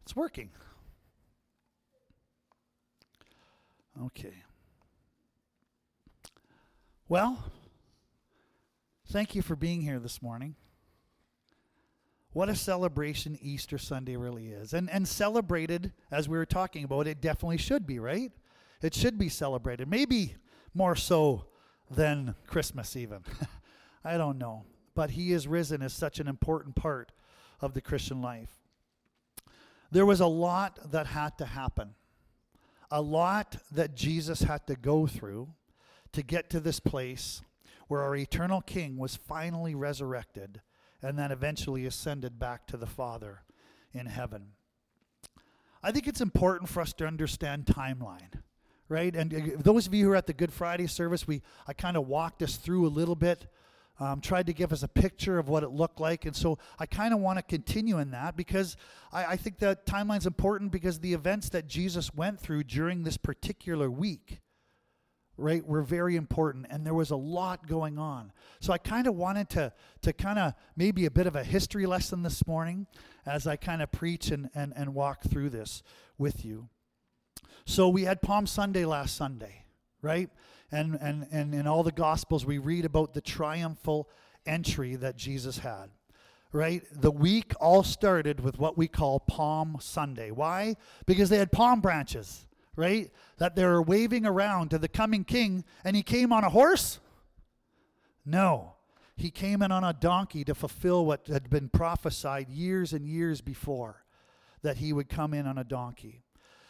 It's working. Okay. Well, thank you for being here this morning. What a celebration Easter Sunday really is. And celebrated, as we were talking about, it definitely should be, right? It should be celebrated. Maybe more so than Christmas even. I don't know. But he is risen is such an important part of the Christian life. There was a lot that had to happen. A lot that Jesus had to go through to get to this place where our eternal King was finally resurrected and then eventually ascended back to the Father in heaven. I think it's important for us to understand timeline, right? And those of you who are at the Good Friday service, I kind of walked us through a little bit, tried to give us a picture of what it looked like. And so I kind of want to continue in that because I think that timeline's important because the events that Jesus went through during this particular week, right, were very important, and there was a lot going on. So I kind of wanted to kind of maybe a bit of a history lesson this morning as I kind of preach and walk through this with you. So we had Palm Sunday last Sunday, right? And in all the Gospels we read about the triumphal entry that Jesus had, right? The week all started with what we call Palm Sunday. Why? Because they had palm branches, right, that they're waving around to the coming king, and he came on a horse? No. He came in on a donkey to fulfill what had been prophesied years and years before, that he would come in on a donkey.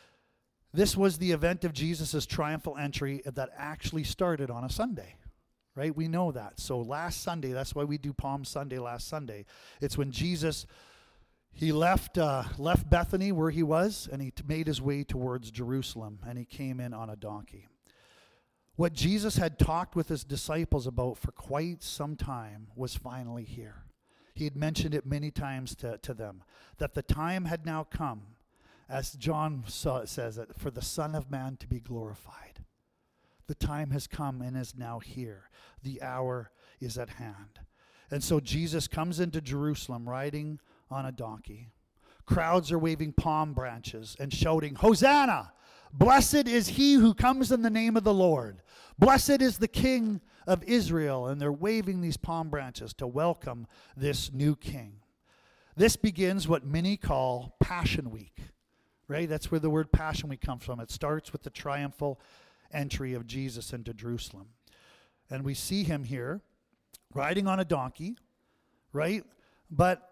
This was the event of Jesus' triumphal entry that actually started on a Sunday, right? We know that. So last Sunday, that's why we do Palm Sunday last Sunday. It's when Jesus, he left Bethany where he was, and he made his way towards Jerusalem, and he came in on a donkey. What Jesus had talked with his disciples about for quite some time was finally here. He had mentioned it many times to them, that the time had now come, as John says it, for the Son of Man to be glorified. The time has come and is now here. The hour is at hand. And so Jesus comes into Jerusalem riding on a donkey. Crowds are waving palm branches and shouting, "Hosanna! Blessed is he who comes in the name of the Lord. Blessed is the King of Israel." And they're waving these palm branches to welcome this new king. This begins what many call Passion Week, right? That's where the word Passion Week comes from. It starts with the triumphal entry of Jesus into Jerusalem. And we see him here riding on a donkey, right? But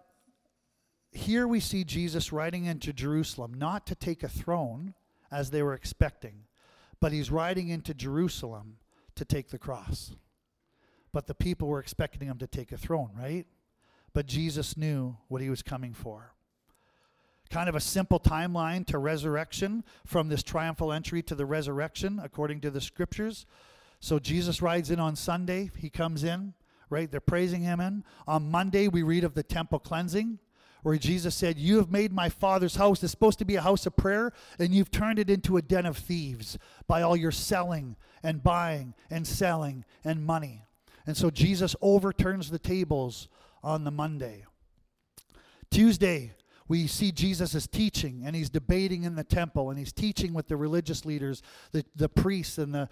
here we see Jesus riding into Jerusalem, not to take a throne as they were expecting, but he's riding into Jerusalem to take the cross. But the people were expecting him to take a throne, right? But Jesus knew what he was coming for. Kind of a simple timeline to resurrection, from this triumphal entry to the resurrection, according to the scriptures. So Jesus rides in on Sunday. He comes in, right? They're praising him in. On Monday, we read of the temple cleansing, where Jesus said, "You have made my Father's house," it's supposed to be a house of prayer, "and you've turned it into a den of thieves by all your selling and buying and selling and money." And so Jesus overturns the tables on the Monday. Tuesday, we see Jesus is teaching, and he's debating in the temple, and he's teaching with the religious leaders, the priests and the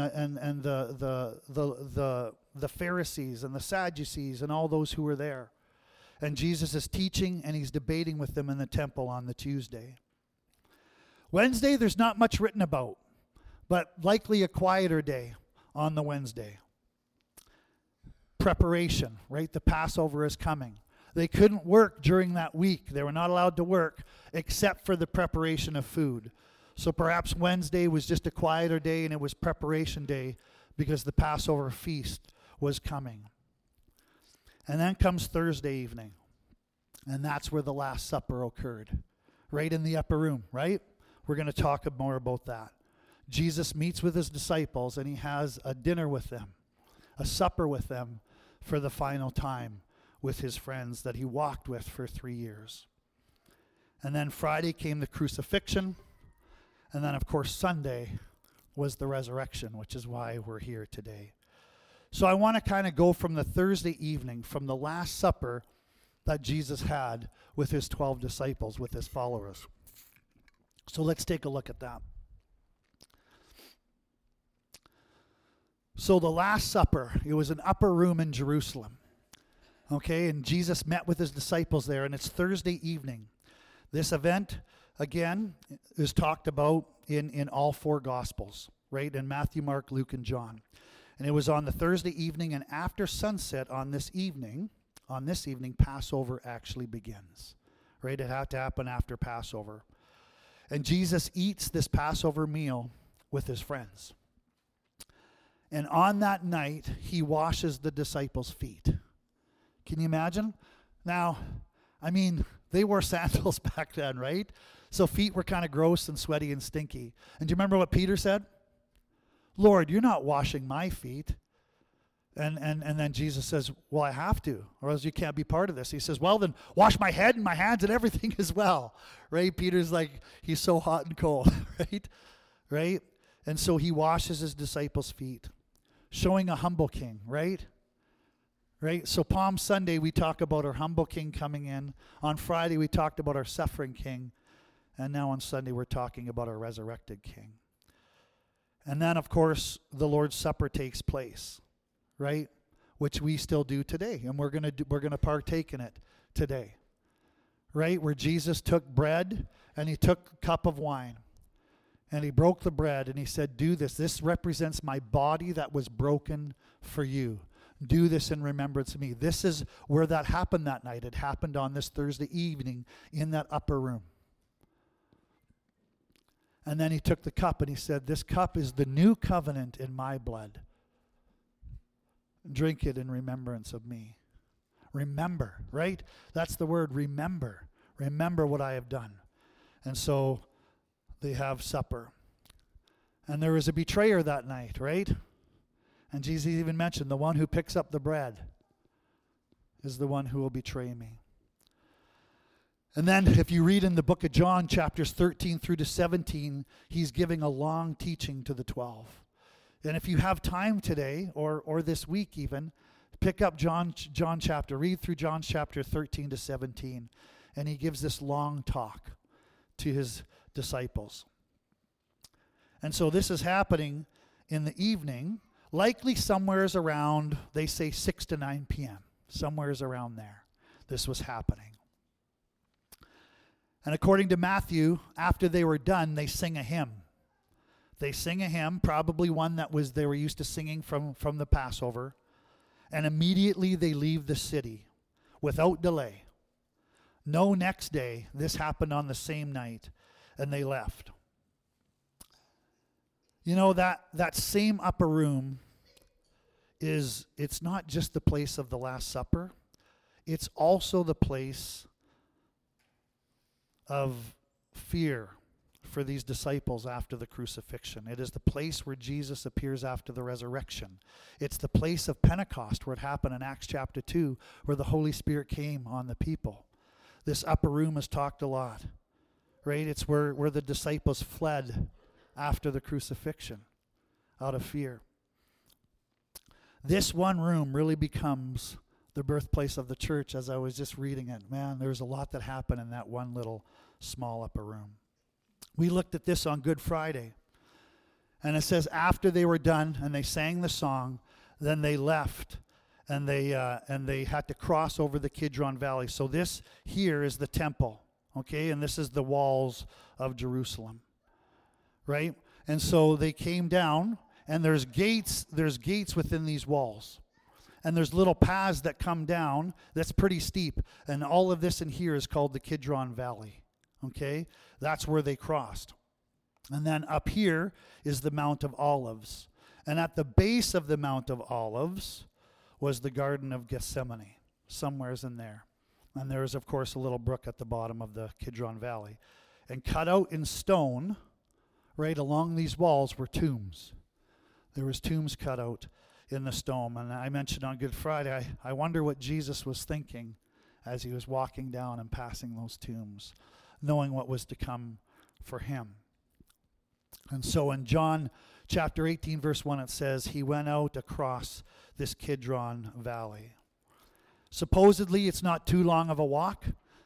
Pharisees and the Sadducees and all those who were there. And Jesus is teaching, and he's debating with them in the temple on the Tuesday. Wednesday, there's not much written about, but likely a quieter day on the Wednesday. Preparation, right? The Passover is coming. They couldn't work during that week. They were not allowed to work except for the preparation of food. So perhaps Wednesday was just a quieter day, and it was preparation day because the Passover feast was coming. And then comes Thursday evening, and that's where the Last Supper occurred, right in the upper room, right? We're going to talk more about that. Jesus meets with his disciples, and he has a dinner with them, a supper with them for the final time with his friends that he walked with for 3 years. And then Friday came the crucifixion, and then, of course, Sunday was the resurrection, which is why we're here today. So I want to kind of go from the Thursday evening, from the Last Supper that Jesus had with his 12 disciples, with his followers. So let's take a look at that. So the Last Supper, it was an upper room in Jerusalem. Okay, and Jesus met with his disciples there, and it's Thursday evening. This event, again, is talked about in all four Gospels, right? In Matthew, Mark, Luke, and John. And it was on the Thursday evening, and after sunset on this evening, Passover actually begins, right? It had to happen after Passover. And Jesus eats this Passover meal with his friends. And on that night, he washes the disciples' feet. Can you imagine? Now, I mean, they wore sandals back then, right? So feet were kind of gross and sweaty and stinky. And do you remember what Peter said? Lord, you're not washing my feet. And then Jesus says, well, I have to, or else you can't be part of this. He says, well, then wash my head and my hands and everything as well, right? Peter's like, he's so hot and cold, right? And so he washes his disciples' feet, showing a humble king, right? So Palm Sunday, we talk about our humble king coming in. On Friday, we talked about our suffering king. And now on Sunday, we're talking about our resurrected king. And then, of course, the Lord's Supper takes place, right? Which we still do today. And we're gonna partake in it today, right? Where Jesus took bread and he took a cup of wine. And he broke the bread and he said, do this. This represents my body that was broken for you. Do this in remembrance of me. This is where that happened that night. It happened on this Thursday evening in that upper room. And then he took the cup and he said, this cup is the new covenant in my blood. Drink it in remembrance of me. Remember, right? That's the word, remember. Remember what I have done. And so they have supper. And there was a betrayer that night, right? And Jesus even mentioned the one who picks up the bread is the one who will betray me. And then if you read in the book of John, chapters 13 through to 17, he's giving a long teaching to the 12. And if you have time today, or this week even, pick up John chapter, read through John chapter 13 to 17. And he gives this long talk to his disciples. And so this is happening in the evening, likely somewheres around, they say 6 to 9 p.m., somewheres around there. This was happening. And according to Matthew, after they were done, they sing a hymn. They sing a hymn, probably one that they were used to singing from the Passover. And immediately they leave the city without delay. No next day. This happened on the same night. And they left. You know, that same upper room it's not just the place of the Last Supper. It's also the place of fear for these disciples after the crucifixion. It is the place where Jesus appears after the resurrection. It's the place of Pentecost where it happened in Acts chapter 2, where the Holy Spirit came on the people. This upper room is talked a lot, right? It's where the disciples fled after the crucifixion out of fear. This one room really becomes the birthplace of the church. As I was just reading it, man, there's a lot that happened in that one little small upper room. We looked at this on Good Friday, and it says after they were done and they sang the song, then they left, and they had to cross over the Kidron Valley. So this here is the temple, okay, and this is the walls of Jerusalem, right? And so they came down, and there's gates within these walls. And there's little paths that come down that's pretty steep. And all of this in here is called the Kidron Valley. Okay? That's where they crossed. And then up here is the Mount of Olives. And at the base of the Mount of Olives was the Garden of Gethsemane, somewheres in there. And there is, of course, a little brook at the bottom of the Kidron Valley. And cut out in stone, right along these walls, were tombs. There was tombs cut out in the stone. And I mentioned on Good Friday, I wonder what Jesus was thinking as he was walking down and passing those tombs, knowing what was to come for him. And so in John chapter 18, verse 1, it says, he went out across this Kidron Valley. Supposedly, it's not too long of a walk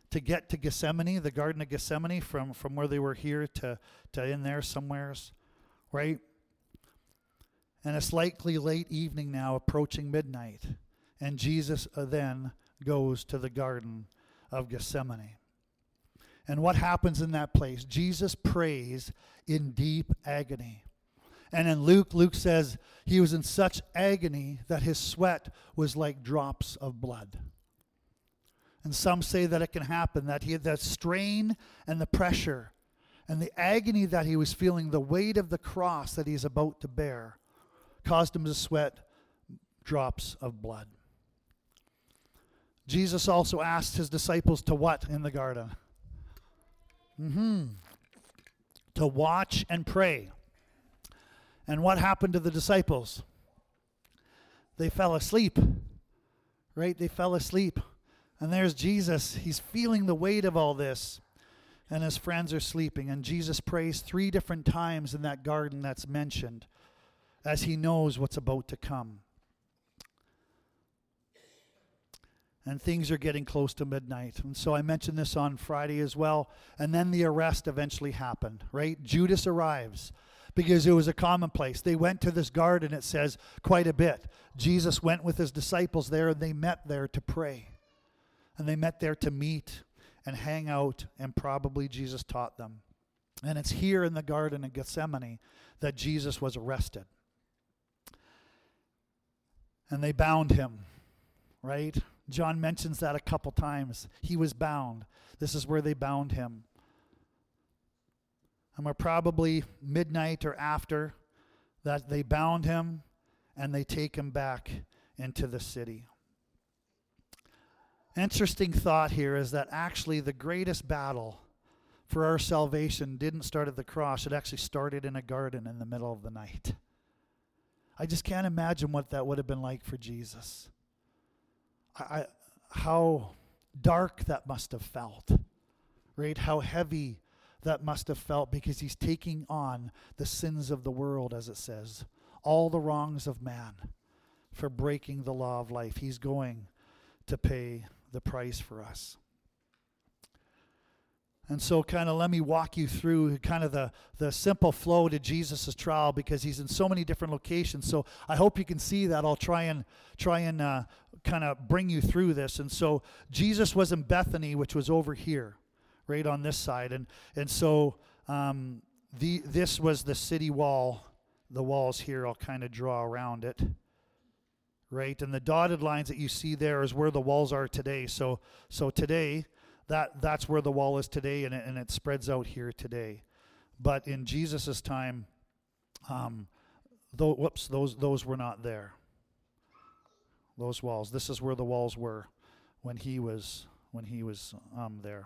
to get to Gethsemane, the Garden of Gethsemane, from where they were here to in there somewheres, right? And it's likely late evening now, approaching midnight. And Jesus then goes to the Garden of Gethsemane. And what happens in that place? Jesus prays in deep agony. And in Luke says he was in such agony that his sweat was like drops of blood. And some say that it can happen, that he had that strain and the pressure and the agony that he was feeling, the weight of the cross that he's about to bear, caused him to sweat drops of blood. Jesus also asked his disciples to what in the garden? To watch and pray. And what happened to the disciples? They fell asleep, right? They fell asleep. And there's Jesus. He's feeling the weight of all this. And his friends are sleeping. And Jesus prays 3 different times in that garden that's mentioned, as he knows what's about to come. And things are getting close to midnight. And so I mentioned this on Friday as well. And then the arrest eventually happened, right? Judas arrives because it was a commonplace. They went to this garden, it says, quite a bit. Jesus went with his disciples there, and they met there to pray. And they met there to meet and hang out, and probably Jesus taught them. And it's here in the Garden of Gethsemane that Jesus was arrested. And they bound him, right? John mentions that a couple times. He was bound. This is where they bound him. And we're probably midnight or after that they bound him and they take him back into the city. Interesting thought here is that actually the greatest battle for our salvation didn't start at the cross. It actually started in a garden in the middle of the night. I just can't imagine what that would have been like for Jesus. How dark that must have felt, right? How heavy that must have felt, because he's taking on the sins of the world, as it says, all the wrongs of man for breaking the law of life. He's going to pay the price for us. And so kind of let me walk you through kind of the simple flow to Jesus' trial, because he's in so many different locations. So I hope you can see that. I'll try and kind of bring you through this. And so Jesus was in Bethany, which was over here, right on this side. And so this was the city wall. The walls here, I'll kind of draw around it, right? And the dotted lines that you see there is where the walls are today. So today, that's where the wall is today, and it spreads out here today. But in Jesus' time, those were not there. Those walls. This is where the walls were when he was there.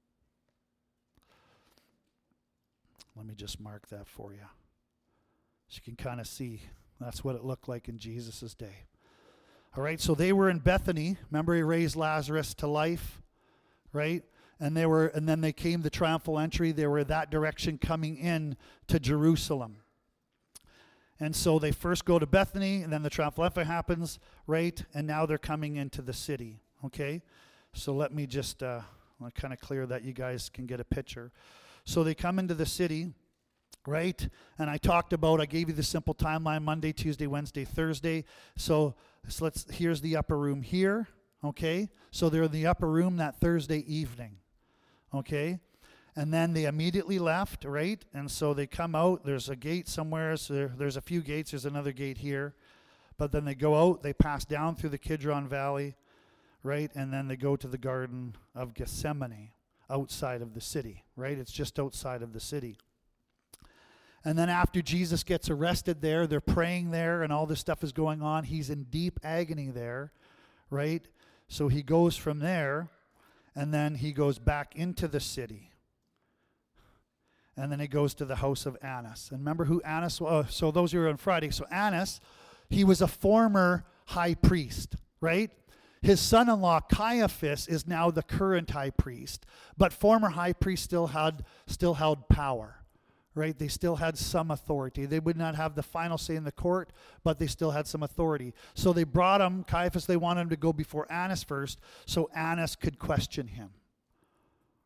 Let me just mark that for you, so you can kind of see that's what it looked like in Jesus' day. All right, so they were in Bethany. Remember, he raised Lazarus to life, right? And then they came the triumphal entry. They were that direction coming in to Jerusalem. And so they first go to Bethany, and then the triumphal entry happens, right? And now they're coming into the city, okay? So let me just kind of clear that, you guys can get a picture. So they come into the city, right? And I gave you the simple timeline: Monday, Tuesday, Wednesday, Thursday. So here's the upper room here, okay? So they're in the upper room that Thursday evening, okay? And then they immediately left, right? And so they come out. There's a gate somewhere. So there's a few gates. There's another gate here. But then they go out. They pass down through the Kidron Valley, right? And then they go to the Garden of Gethsemane outside of the city, right? It's just outside of the city. And then after Jesus gets arrested there, they're praying there, and all this stuff is going on. He's in deep agony there, right? So he goes from there, and then he goes back into the city. And then he goes to the house of Annas. And remember who Annas was? So those who were on Friday. So Annas, he was a former high priest, right? His son-in-law Caiaphas is now the current high priest, but former high priests still held power, right? They still had some authority. They would not have the final say in the court, but they still had some authority. So they brought him, Caiaphas, they wanted him to go before Annas first, so Annas could question him,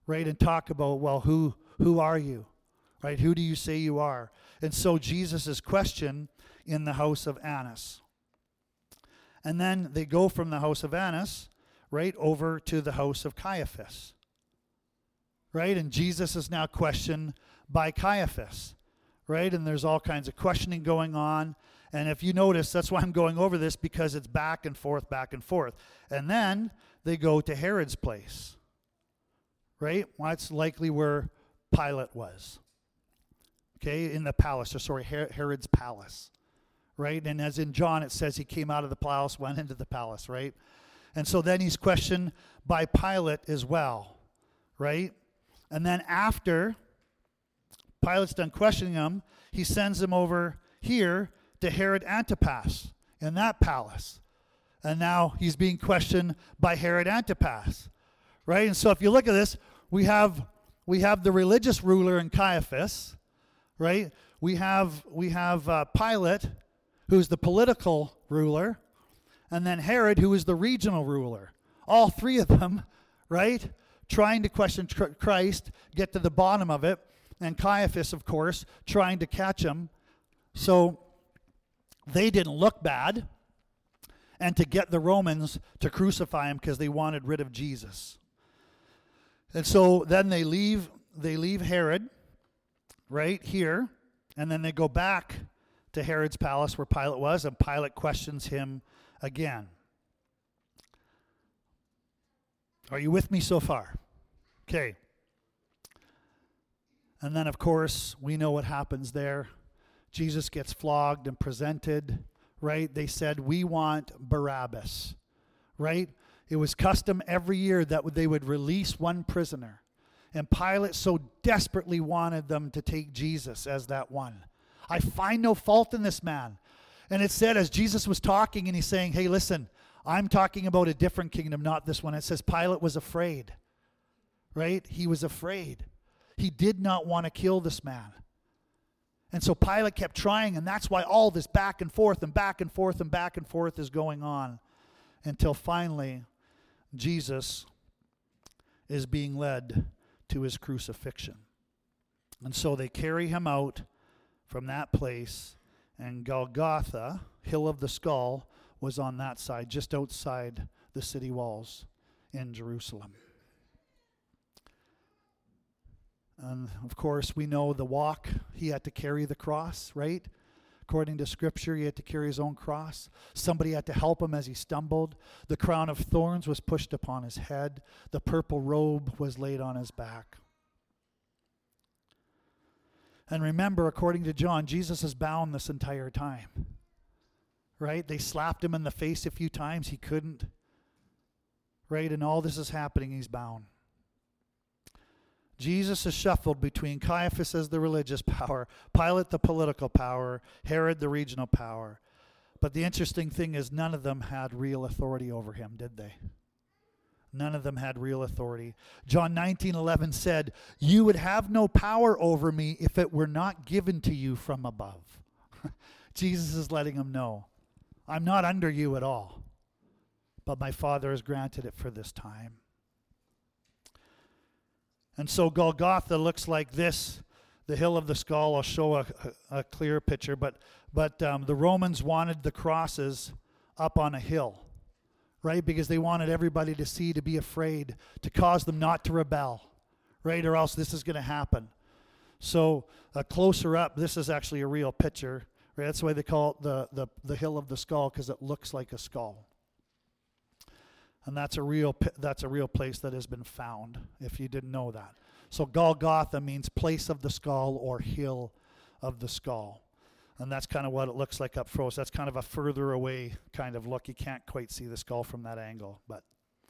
right? And talk about, well, who are you? Right? Who do you say you are? And so Jesus is questioned in the house of Annas. And then they go from the house of Annas, right, over to the house of Caiaphas. Right? And Jesus is now questioned by Caiaphas. Right? And there's all kinds of questioning going on. And if you notice, that's why I'm going over this, because it's back and forth, back and forth. And then they go to Herod's place. Right? Well, that's likely where Pilate was. Okay, in the palace, or sorry, Herod's palace, right? And as in John, it says he came out of the palace, went into the palace, right? And so then he's questioned by Pilate as well, right? And then after Pilate's done questioning him, he sends him over here to Herod Antipas in that palace. And now he's being questioned by Herod Antipas, right? And so if you look at this, we have the religious ruler in Caiaphas, right? We have Pilate, who's the political ruler, and then Herod, who is the regional ruler. All three of them, right? Trying to question Christ, get to the bottom of it, and Caiaphas, of course, trying to catch him. So they didn't look bad, and to get the Romans to crucify him because they wanted rid of Jesus. And so then they leave Herod right here, and then they go back to Herod's palace where Pilate was, and Pilate questions him again. Are you with me so far? Okay. And then, of course, we know what happens there. Jesus gets flogged and presented, right? They said, we want Barabbas, right? It was custom every year that they would release one prisoner. And Pilate so desperately wanted them to take Jesus as that one. I find no fault in this man. And it said, as Jesus was talking and he's saying, hey, listen, I'm talking about a different kingdom, not this one. It says Pilate was afraid, right? He was afraid. He did not want to kill this man. And so Pilate kept trying, and that's why all this back and forth and back and forth and back and forth is going on until finally Jesus is being led to his crucifixion. And so they carry him out from that place, and Golgotha, Hill of the Skull, was on that side, just outside the city walls in Jerusalem. And of course, we know the walk, he had to carry the cross, right? According to Scripture, he had to carry his own cross. Somebody had to help him as he stumbled. The crown of thorns was pushed upon his head. The purple robe was laid on his back. And remember, according to John, Jesus is bound this entire time. Right? They slapped him in the face a few times. He couldn't. Right? And all this is happening. He's bound. Jesus is shuffled between Caiaphas as the religious power, Pilate the political power, Herod the regional power. But the interesting thing is none of them had real authority over him, did they? None of them had real authority. John 19:11 said, "You would have no power over me if it were not given to you from above." Jesus is letting them know, I'm not under you at all, but my Father has granted it for this time. And so Golgotha looks like this. The Hill of the Skull, I'll show a clear picture, but the Romans wanted the crosses up on a hill, right? Because they wanted everybody to see, to be afraid, to cause them not to rebel, right? Or else this is going to happen. So closer up, this is actually a real picture, right? That's why they call it the Hill of the Skull, because it looks like a skull. And that's a real place that has been found, if you didn't know that. So Golgotha means place of the skull or hill of the skull. And that's kind of what it looks like up close. That's kind of a further away kind of look. You can't quite see the skull from that angle. But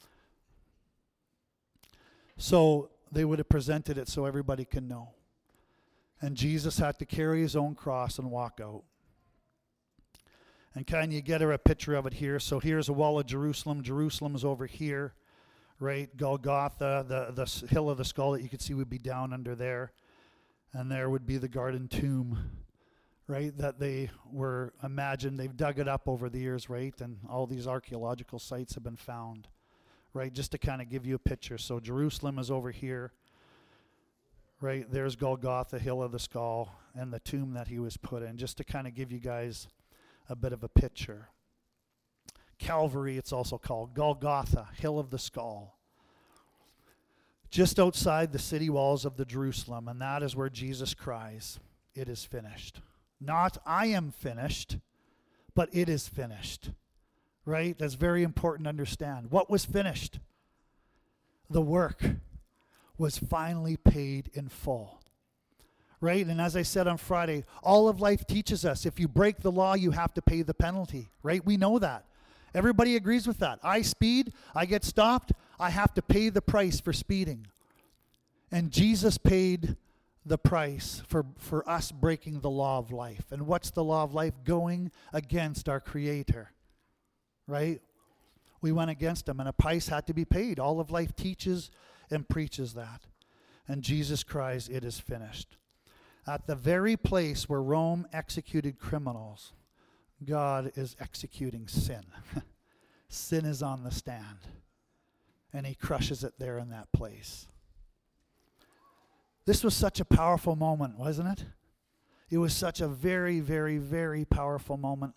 so they would have presented it so everybody can know. And Jesus had to carry his own cross and walk out. And can you get her a picture of it here? So here's a wall of Jerusalem. Jerusalem's over here, right? Golgotha, the Hill of the Skull that you could see would be down under there. And there would be the garden tomb, right? That they were imagined. They've dug it up over the years, right? And all these archaeological sites have been found, right? Just to kind of give you a picture. So Jerusalem is over here, right? There's Golgotha, Hill of the Skull, and the tomb that he was put in, just to kind of give you guys a bit of a picture. Calvary, it's also called Golgotha, Hill of the Skull. Just outside the city walls of the Jerusalem, and that is where Jesus cries, "It is finished." Not, "I am finished," but "it is finished." Right? That's very important to understand. What was finished? The work was finally paid in full. Right? And as I said on Friday, all of life teaches us if you break the law, you have to pay the penalty. Right? We know that. Everybody agrees with that. I speed, I get stopped, I have to pay the price for speeding. And Jesus paid the price for us breaking the law of life. And what's the law of life? Going against our Creator. Right? We went against him, and a price had to be paid. All of life teaches and preaches that. And Jesus cries, "It is finished." At the very place where Rome executed criminals, God is executing sin. Sin is on the stand, and he crushes it there in that place. This was such a powerful moment, wasn't it? It was such a very, very, very powerful moment.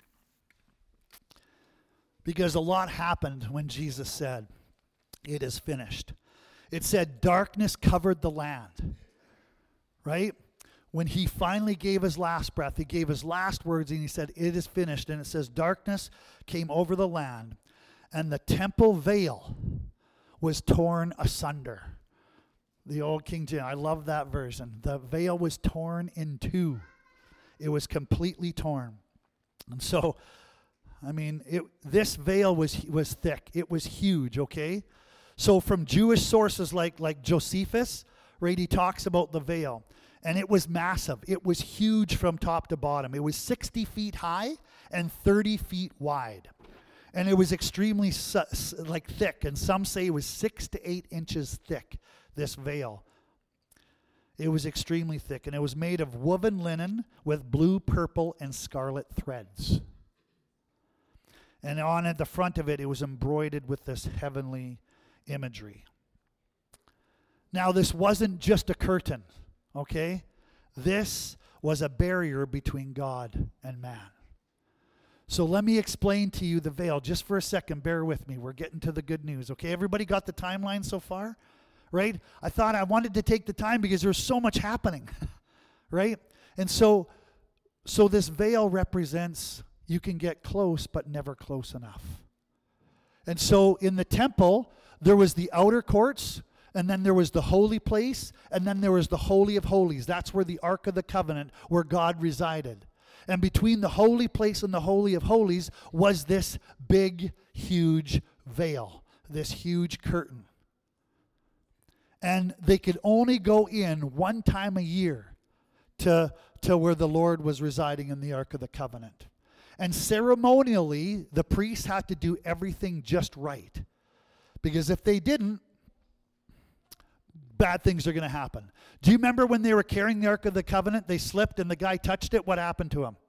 Because a lot happened when Jesus said, "It is finished." It said darkness covered the land, right? When he finally gave his last breath, he gave his last words and he said, "It is finished." And it says darkness came over the land and the temple veil was torn asunder. The old King James, I love that version. The veil was torn in two. It was completely torn. And so, I mean, this veil was thick. It was huge, okay? So from Jewish sources like Josephus, right, he talks about the veil. And it was massive. It was huge from top to bottom. It was 60 feet high and 30 feet wide. And it was extremely thick. And some say it was 6 to 8 inches thick, this veil. It was extremely thick. And it was made of woven linen with blue, purple, and scarlet threads. And on at the front of it, it was embroidered with this heavenly imagery. Now, this wasn't just a curtain, okay? This was a barrier between God and man. So let me explain to you the veil just for a second. Bear with me. We're getting to the good news, okay? Everybody got the timeline so far, right? I wanted to take the time because there's so much happening, right? And so this veil represents you can get close, but never close enough. And so in the temple, there was the outer courts, and then there was the holy place, and then there was the Holy of Holies. That's where the Ark of the Covenant, where God resided. And between the holy place and the Holy of Holies was this big, huge veil, this huge curtain. And they could only go in one time a year to where the Lord was residing in the Ark of the Covenant. And ceremonially, the priests had to do everything just right. Because if they didn't, bad things are going to happen. Do you remember when they were carrying the Ark of the Covenant, they slipped and the guy touched it? What happened to him?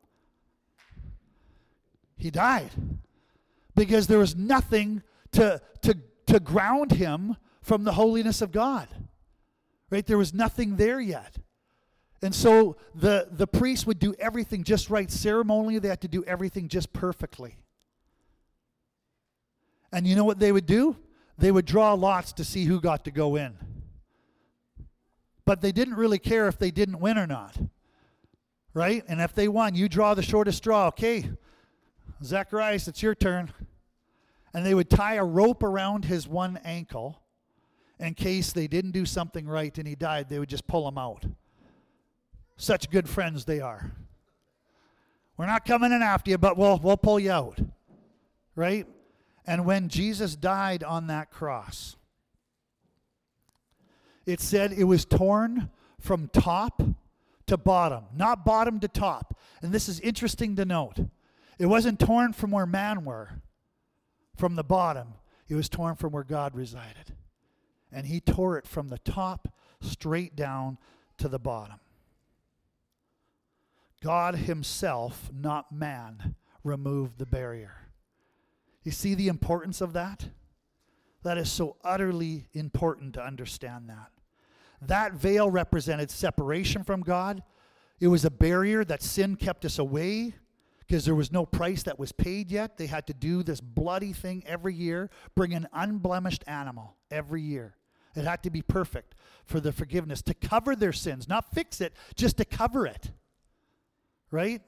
He died. Because there was nothing to ground him from the holiness of God. Right? There was nothing there yet. And so the priests would do everything just right. Ceremonially, they had to do everything just perfectly. And you know what they would do? They would draw lots to see who got to go in. But they didn't really care if they didn't win or not. Right? And if they won, you draw the shortest straw. Okay, Zacharias, it's your turn. And they would tie a rope around his one ankle in case they didn't do something right and he died. They would just pull him out. Such good friends they are. We're not coming in after you, but we'll pull you out. Right? And when Jesus died on that cross, it said it was torn from top to bottom, not bottom to top. And this is interesting to note. It wasn't torn from where man were, from the bottom. It was torn from where God resided. And he tore it from the top straight down to the bottom. God himself, not man, removed the barrier. You see the importance of that? That is so utterly important to understand that. That veil represented separation from God. It was a barrier that sin kept us away because there was no price that was paid yet. They had to do this bloody thing every year, bring an unblemished animal every year. It had to be perfect for the forgiveness, to cover their sins, not fix it, just to cover it. Right?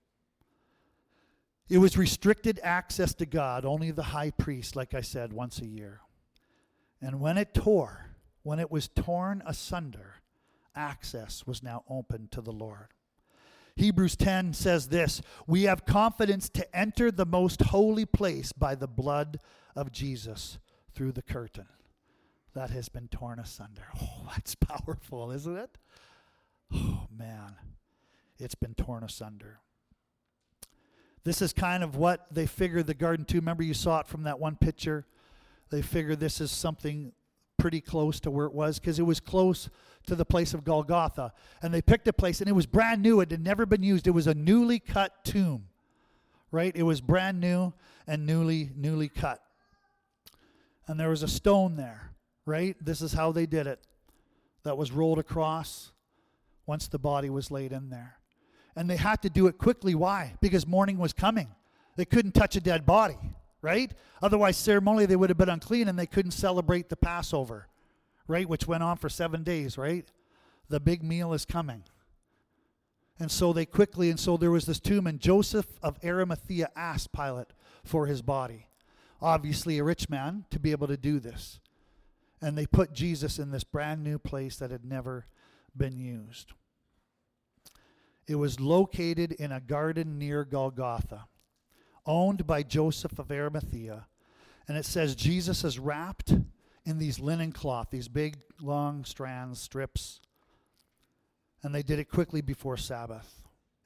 It was restricted access to God, only the high priest, like I said, once a year. And when it was torn asunder, access was now open to the Lord. Hebrews 10 says this, we have confidence to enter the most holy place by the blood of Jesus through the curtain that has been torn asunder. Oh, that's powerful, isn't it? Oh, man. It's been torn asunder. This is kind of what they figured the garden tomb. Remember you saw it from that one picture? They figured this is something pretty close to where it was because it was close to the place of Golgotha. And they picked a place and it was brand new. It had never been used. It was a newly cut tomb, right? It was brand new and newly cut. And there was a stone there, right? This is how they did it. That was rolled across once the body was laid in there. And they had to do it quickly. Why? Because morning was coming. They couldn't touch a dead body, right? Otherwise, ceremonially, they would have been unclean and they couldn't celebrate the Passover, right? Which went on for 7 days, right? The big meal is coming. And so they quickly, and so there was this tomb, and Joseph of Arimathea asked Pilate for his body. Obviously a rich man to be able to do this. And they put Jesus in this brand new place that had never been used. It was located in a garden near Golgotha, owned by Joseph of Arimathea. And it says Jesus is wrapped in these linen cloth, these big, long strands, strips. And they did it quickly before Sabbath.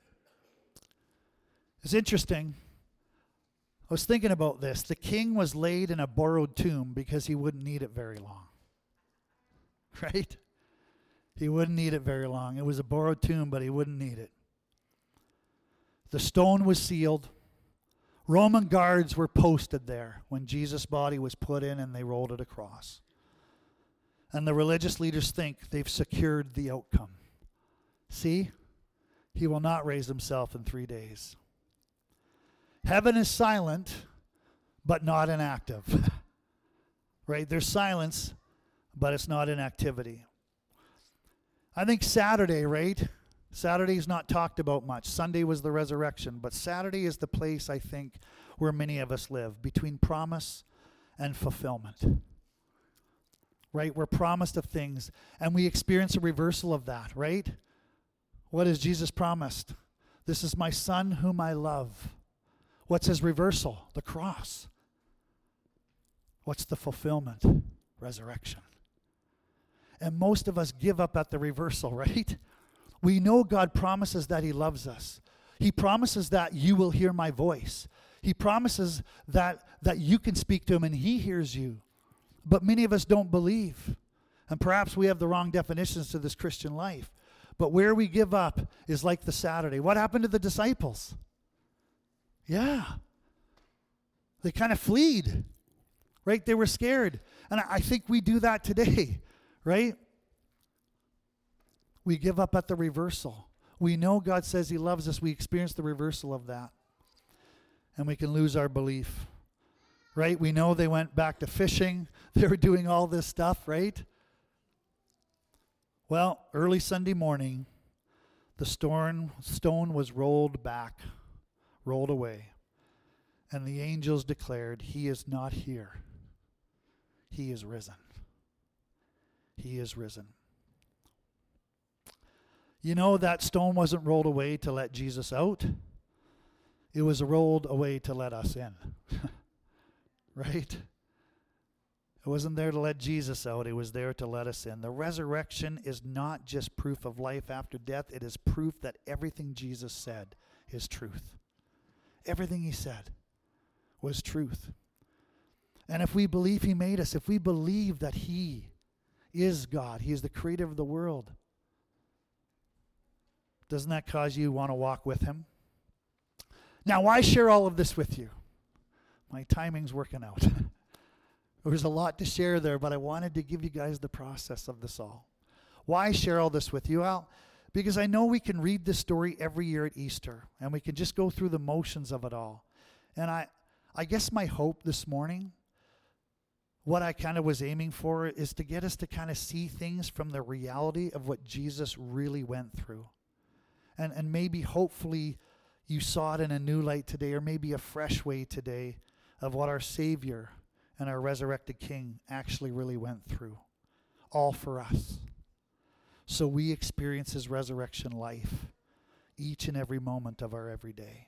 It's interesting. I was thinking about this. The king was laid in a borrowed tomb because he wouldn't need it very long. Right? He wouldn't need it very long. It was a borrowed tomb, but he wouldn't need it. The stone was sealed. Roman guards were posted there when Jesus' body was put in and they rolled it across. And the religious leaders think they've secured the outcome. See? He will not raise himself in 3 days. Heaven is silent, but not inactive. Right? There's silence, but it's not inactivity. I think Saturday, right? Saturday's not talked about much. Sunday was the resurrection, but Saturday is the place, I think, where many of us live, between promise and fulfillment. Right? We're promised of things, and we experience a reversal of that, right? What has Jesus promised? This is my son whom I love. What's his reversal? The cross. What's the fulfillment? Resurrection. And most of us give up at the reversal, right? We know God promises that he loves us. He promises that you will hear my voice. He promises that you can speak to him and he hears you. But many of us don't believe. And perhaps we have the wrong definitions to this Christian life. But where we give up is like the Saturday. What happened to the disciples? Yeah. They kind of fled, right? They were scared. And I think we do that today, right? We give up at the reversal. We know God says he loves us. We experience the reversal of that. And we can lose our belief, right? We know they went back to fishing. They were doing all this stuff, right? Well, early Sunday morning, the stone was rolled away. And the angels declared, he is not here. He is risen. He is risen. You know, that stone wasn't rolled away to let Jesus out. It was rolled away to let us in. Right? It wasn't there to let Jesus out. It was there to let us in. The resurrection is not just proof of life after death. It is proof that everything Jesus said is truth. Everything he said was truth. And if we believe he made us, if we believe that he is God, he is the creator of the world, doesn't that cause you to want to walk with him? Now, why share all of this with you? My timing's working out. There was a lot to share there, but I wanted to give you guys the process of this all. Why share all this with you? Well, because I know we can read this story every year at Easter, and we can just go through the motions of it all. And I guess my hope this morning, what I kind of was aiming for, is to get us to kind of see things from the reality of what Jesus really went through. And maybe, hopefully, you saw it in a new light today, or maybe a fresh way today, of what our Savior and our resurrected King actually really went through, all for us. So we experience his resurrection life each and every moment of our everyday.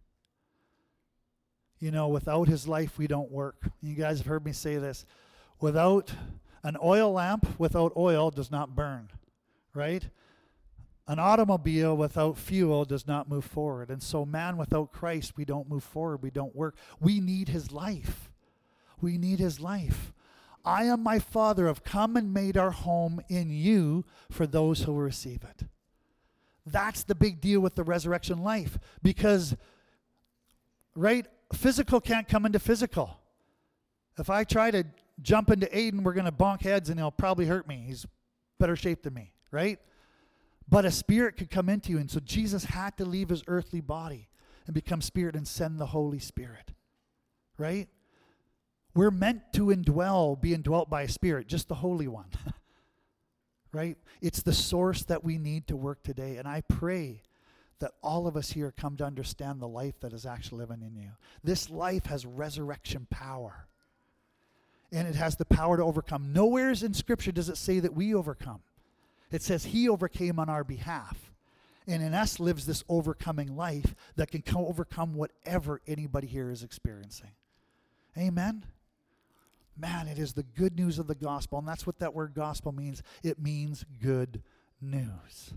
You know, without his life, we don't work. You guys have heard me say this. Without an oil lamp, without oil, does not burn, right? An automobile without fuel does not move forward. And so, man, without Christ, we don't move forward. We don't work. We need his life. We need his life. I and my Father have come and made our home in you for those who will receive it. That's the big deal with the resurrection life. Because, right, physical can't come into physical. If I try to jump into Aiden, we're going to bonk heads and he'll probably hurt me. He's better shape than me, right? But a spirit could come into you. And so Jesus had to leave his earthly body and become spirit and send the Holy Spirit, right? We're meant to be indwelt by a spirit, just the Holy One, right? It's the source that we need to work today. And I pray that all of us here come to understand the life that is actually living in you. This life has resurrection power. And it has the power to overcome. Nowhere in Scripture does it say that we overcome. It says he overcame on our behalf. And in us lives this overcoming life that can overcome whatever anybody here is experiencing. Amen? Man, it is the good news of the gospel. And that's what that word gospel means. It means good news.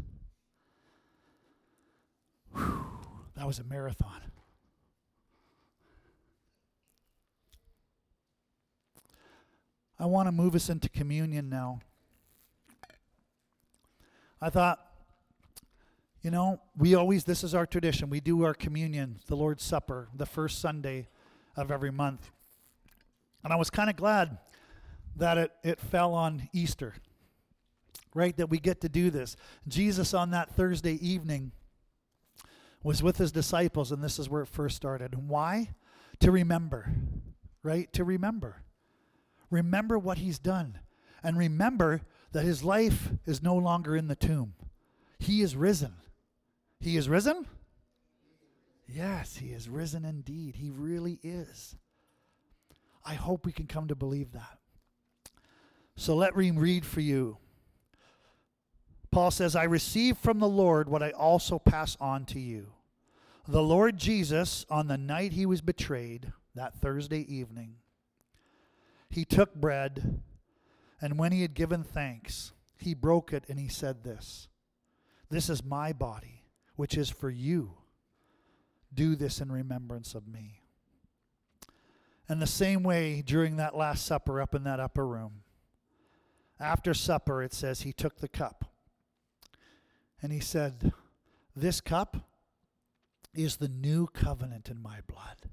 Whew, that was a marathon. I want to move us into communion now. I thought, you know, this is our tradition. We do our communion, the Lord's Supper, the first Sunday of every month. And I was kind of glad that it fell on Easter, right, that we get to do this. Jesus on that Thursday evening was with his disciples, and this is where it first started. And why? To remember, right? To remember. Remember what he's done. And remember that his life is no longer in the tomb. He is risen. He is risen? Yes, he is risen indeed. He really is. I hope we can come to believe that. So let me read for you. Paul says, I received from the Lord what I also pass on to you. The Lord Jesus, on the night he was betrayed, that Thursday evening, he took bread, and when he had given thanks, he broke it and he said this, this is my body, which is for you. Do this in remembrance of me. And the same way during that Last Supper up in that upper room, after supper it says he took the cup and he said, this cup is the new covenant in my blood.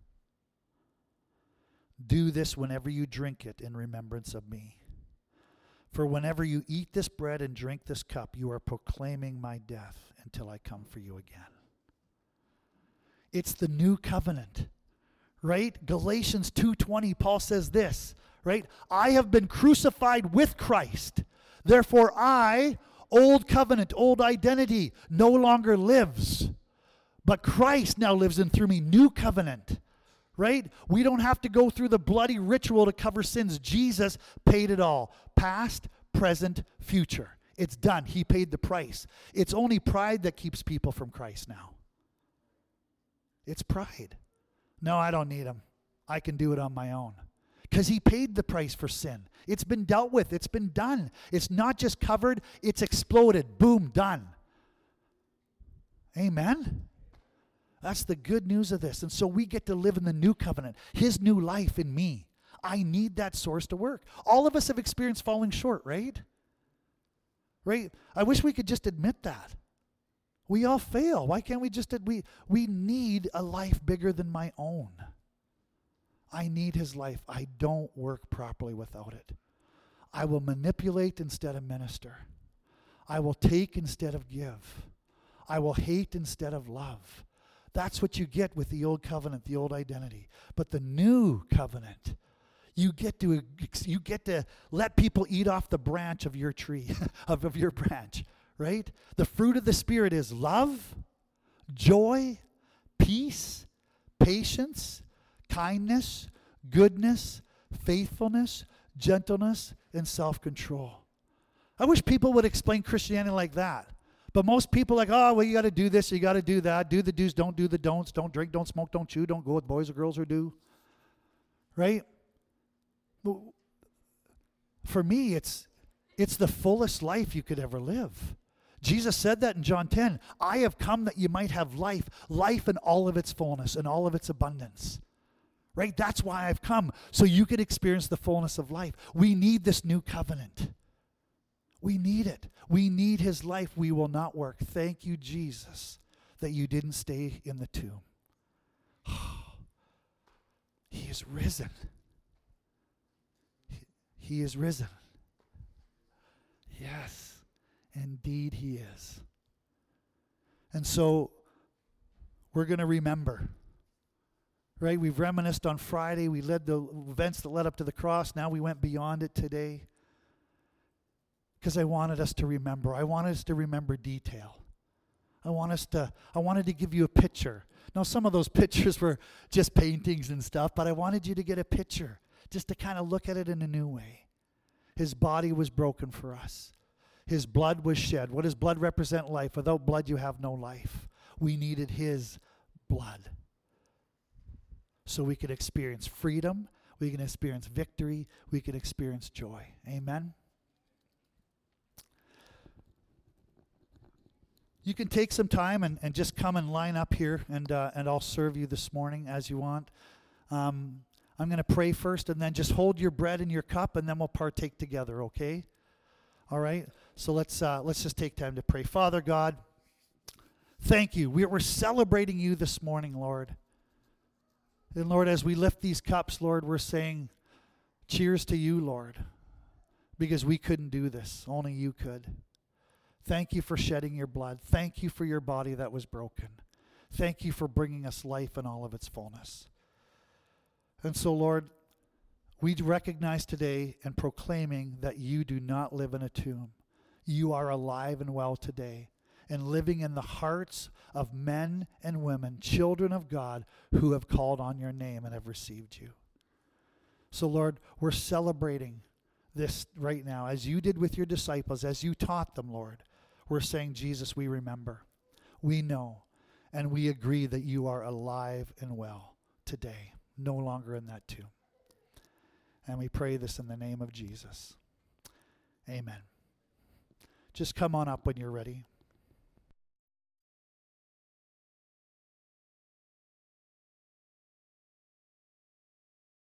Do this whenever you drink it in remembrance of me. For whenever you eat this bread and drink this cup, you are proclaiming my death until I come for you again. It's the new covenant, right? Galatians 2:20, Paul says this, right? I have been crucified with Christ. Therefore I, old covenant, old identity, no longer lives. But Christ now lives in through me, new covenant, right? We don't have to go through the bloody ritual to cover sins. Jesus paid it all, past, present, future. It's done. He paid the price. It's only pride that keeps people from Christ now. It's pride. No, I don't need him. I can do it on my own. Because he paid the price for sin. It's been dealt with. It's been done. It's not just covered. It's exploded. Boom, done. Amen? That's the good news of this. And so we get to live in the new covenant. His new life in me. I need that source to work. All of us have experienced falling short, right? Right? I wish we could just admit that. We all fail. Why can't we just, we need a life bigger than my own. I need his life. I don't work properly without it. I will manipulate instead of minister. I will take instead of give. I will hate instead of love. That's what you get with the old covenant, the old identity. But the new covenant, you get to let people eat off the branch of your tree, of your branch, right? The fruit of the Spirit is love, joy, peace, patience, kindness, goodness, faithfulness, gentleness, and self-control. I wish people would explain Christianity like that. But most people are like, oh, well, you got to do this, you got to do that. Do the do's, don't do the don'ts. Don't drink, don't smoke, don't chew. Don't go with boys or girls or do. Right? For me, it's the fullest life you could ever live. Jesus said that in John 10. I have come that you might have life, life in all of its fullness and all of its abundance. Right? That's why I've come, so you could experience the fullness of life. We need this new covenant. We need it. We need his life. We will not work. Thank you, Jesus, that you didn't stay in the tomb. He is risen. He is risen. Yes, indeed he is. And so we're going to remember. Right? We've reminisced on Friday. We led the events that led up to the cross. Now we went beyond it today. Because I wanted us to remember. I wanted us to remember detail. I wanted to give you a picture. Now, some of those pictures were just paintings and stuff, but I wanted you to get a picture, just to kind of look at it in a new way. His body was broken for us. His blood was shed. What does blood represent? Life. Without blood, you have no life. We needed his blood so we could experience freedom, we can experience victory, we can experience joy. Amen? You can take some time and just come and line up here, and I'll serve you this morning as you want. I'm going to pray first, and then just hold your bread and your cup, and then we'll partake together, okay? All right? So let's just take time to pray. Father God, thank you. We're celebrating you this morning, Lord. And Lord, as we lift these cups, Lord, we're saying cheers to you, Lord, because we couldn't do this. Only you could. Thank you for shedding your blood. Thank you for your body that was broken. Thank you for bringing us life in all of its fullness. And so, Lord, we recognize today and proclaiming that you do not live in a tomb. You are alive and well today and living in the hearts of men and women, children of God, who have called on your name and have received you. So, Lord, we're celebrating this right now, as you did with your disciples, as you taught them, Lord. We're saying, Jesus, we remember, we know, and we agree that you are alive and well today, no longer in that tomb. And we pray this in the name of Jesus. Amen. Just come on up when you're ready.